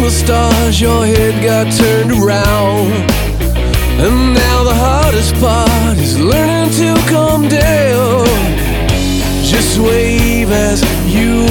the stars, your head got turned around. And now the hardest part is learning to calm down. Just wave as you